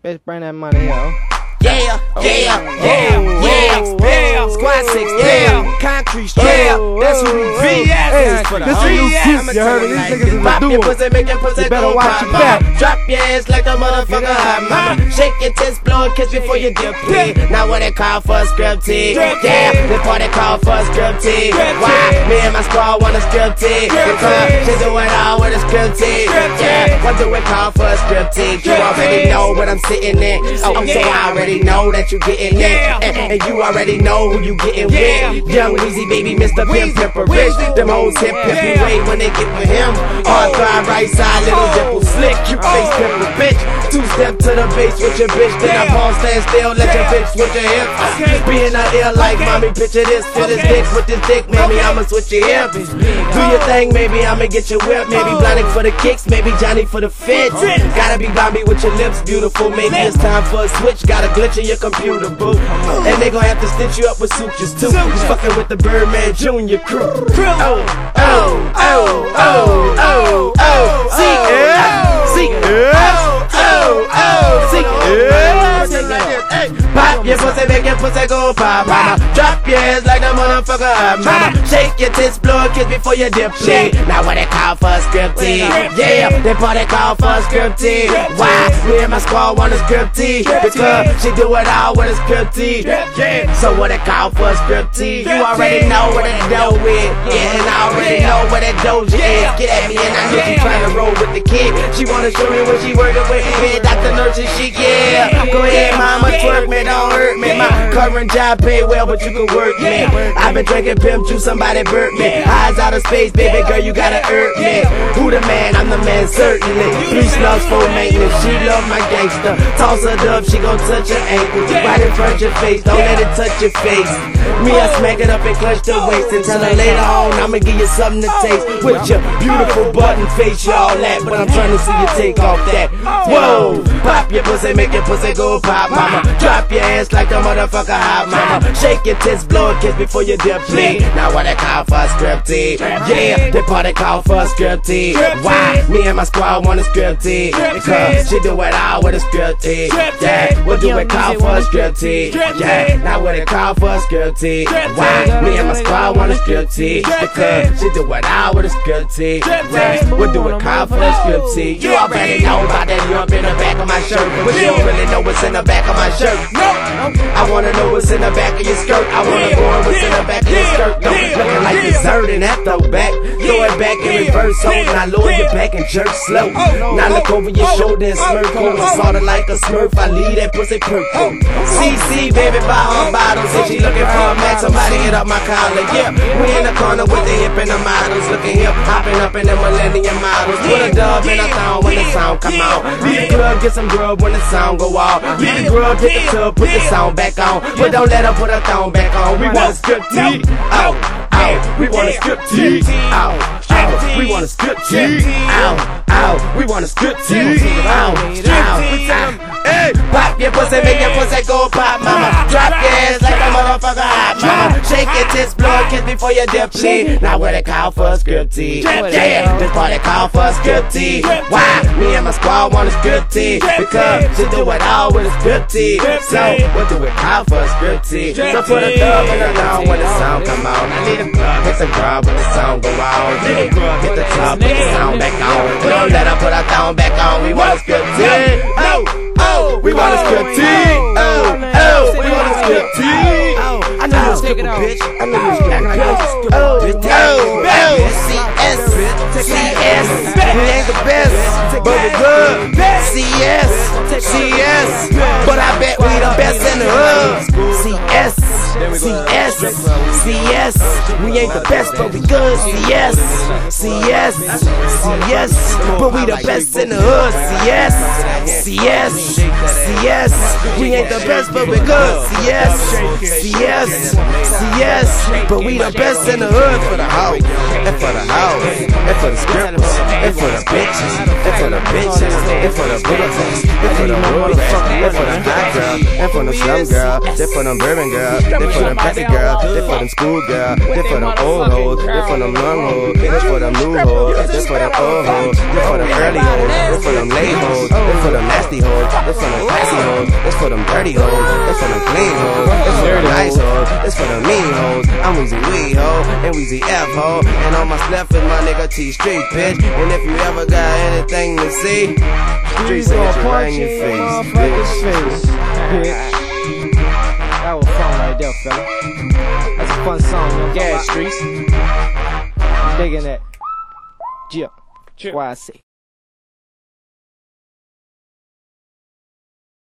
Bitch, bring that money, yo. Yeah. Squad 6, Concrete Strap. That's who we be. This is a new group, you heard it? These niggas is a Pop your duo. pussy, make your pussy You better go watch pop, your back. mama. Drop your ass like a motherfucker hot mama. Shake your tits, blow a kiss before you dip it. Now what they call for a script tee. Yeah, the party call for a script tee. Why? Me and my squad want a script tee. Because she do it all with a script tee. Yeah, what do we call for a script tee? You already know what I'm sitting in. Oh, so I already know that you getting it. And you already know who you getting with. Young Weezy baby, Mr. Pimp, Pimper Rich. Them hoes hip you way when they get with him. Hard thigh, right side, little dimple slick. You face pimper bitch. Two step to the base with your bitch. Then I pause, stand still, let your bitch switch your hips. Be in the ear like mommy, picture this. Fill this dick with this dick, maybe I'ma switch your hips. Do your thing, maybe I'ma get your whip. Maybe Blinding for the kicks, maybe Johnny for the fits. Gotta be Bobby with your lips beautiful. Maybe it's time for a switch. Got a glitch in your computer, boo. And they gon' have to stitch you up with sutures too. You fucking with the Birdman Jr. crew. Pop your pussy, make your pussy go pop, mama. Drop your ass like the motherfucker hot, mama. Shake your tits, blow a kiss before you dip it. Now what they call for a script tee? Yeah, they party call for a script tee. Why? Me and my squad want a script tee. Because she do it all with a script tee. So what they call for a script tee? You already know what it dough is. Yeah, and I already know what that doja is. Get at me and I know she trying to roll with the kid. She wanna show me what she working with. Me and Dr. Nurse and she, yeah. Go ahead, mama, twerk me, don't hurt me. My current job pay well, but you can work me. I've been drinking pimp juice, somebody burnt me. Eyes out of space, baby girl, you gotta hurt me. Who the man? I'm the man, certainly. 3 slugs, 4 maintenance. She love my gangster. Toss her up, she gon' touch her ankles. Right in front of your face, don't let it touch your face. Me, I smack it up and clutch the waist and tell her later on I'ma give you something to taste. With your beautiful button face, you all that, but I'm trying to see you take off that. Whoa, pop your pussy, make your pussy go pop, mama. Drop your ass like the motherfucker hot, mama. Shake your tits, blow a kiss before you dip it. Now what they call for a script tee? Yeah, they party call for a script tee. Why? Me and my squad want a script tee. Because she do it all with a script tee. Yeah, what do we call for a script tee? Yeah, now what they call for a script tee? Why? Me and my squad want a script tee. Because she do it all with a script tee. Yeah, what do we call for a script tee? You already know about that lump in the back of my shirt, but you don't really know what's in the back of my shirt. I wanna know what's in the back of your skirt. I wanna go on what's in the back of your skirt. Looking like dessert in that throwback. Throw it back in reverse, hold. Now lower your back and jerk slow. Now look over your shoulder and smirk. Cold and sorta like a smurf. I leave that pussy purple. CC, baby, buy her bottles. If she looking for a match, somebody hit up my collar. Yeah, we in the corner with the hip and the models. Looking hip, hopping up in the millennium models. Put a dub in a thong when the sound come on. Leave the club, get some grub when the sound go off. Leave the grub, get the tub, put the sound back on. But don't let her put her thong back on. We want a script tee. Out, out. We want a script tee. Out, out. We want a script tee. Out, out. We want a script tee. Out, out. Hey, pop your pussy, make your pussy go pop, mama. Drop your ass like a motherfucker hot, mama. Shake your tits, blow a kiss before you dip it. Now what they call for a script tee? Yeah, this party call for a script tee. Why? Me and my squad want a script tee. Because she do it all with a script tee. So what do we call for a script tee? So put a thumb in the lawn when the sound come on. I need a club, hit the grub when the sound go on. Need a grub, hit the top, put the sound back on. Don't let her put her thumb back on. We want a script tee. Oh, we want a script tee. Oh, we want a script tee. I know you're a stupid bitch. I know you're a stupid bitch. CS, we ain't the best, but we good. CS, but I bet we the best in the hood. CS, we ain't the best, but we good. CS, but we the best in the hood. CS, we ain't the best, but we good. CS, but we the best in the hood. For the house, and for the house, and for the scrippers, and for the bitches, and for the bitches, and for the bitches, and for the road rats, and for the hot girl, and for the slum girl, they for them bourbon girl, they for them pretty girl, they for them school girl, they for them old hoes, they for them young hoes, they for them new hoes, they for them old hoes, they for them early hoes, they for them late hoes, they for them nasty hoes, they for them classy dirty hoes, that's for the clean hoes. That's for the nice hoes, that's for the mean hoes. I'm Weezy Wee ho, and Weezy F ho. And on my left is my nigga T Street, bitch. And if you ever got anything to see, streets will punch you right in your face, bitch. That was fun right there, fella. That's a fun song, you know. Yeah, streets. I'm digging that. Chip. Why I say.